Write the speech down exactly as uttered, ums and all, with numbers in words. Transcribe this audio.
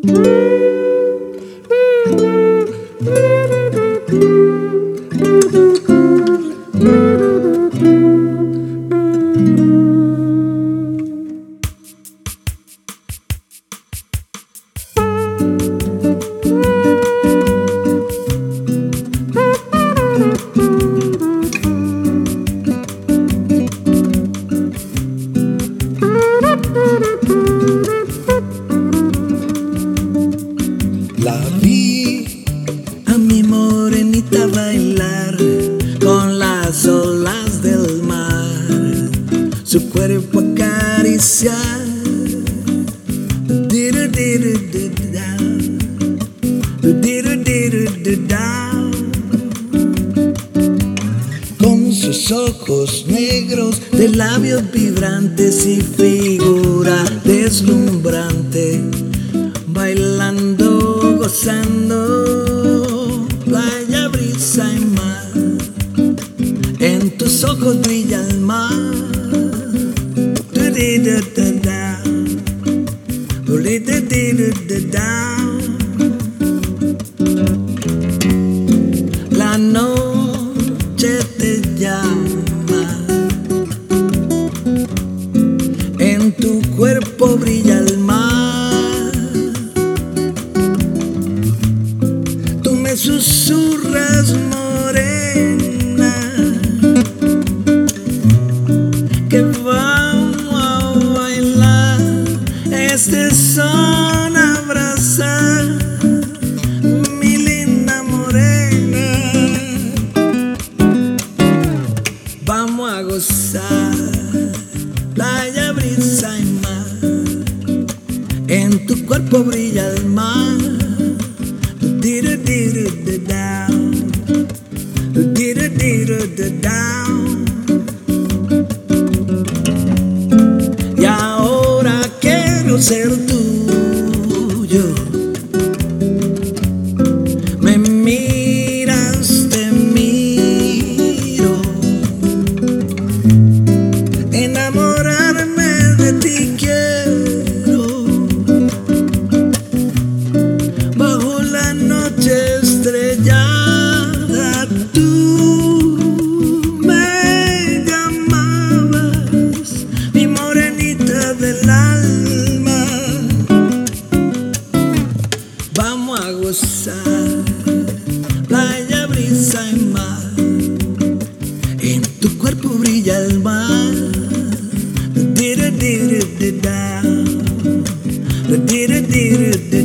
La vi a mi morenita bailar con las olas del mar, su cuerpo acariciar, con sus ojos negros de labios vibrantes y figura deslumbrante, bailando, gozando, playa, brisa y mar. En tus ojos brilla el mar. La noche te llama, en tu cuerpo brilla el mar. Tú me susurras, morena, que vamos a bailar este son a abrazar, mi linda morena. Vamos a gozar, playa, brisa y mar, en tu cuerpo brilla el mar. Y ahora quiero ser tuyo. Me miras, te miro, enamorarme de ti quiero. Bajo la noche estrellada tú me llamabas, mi morenita del alma. Vamos a gozar, playa, brisa y mar, en tu cuerpo brilla el mar. Did it, did it, did it, did it, did it, did it.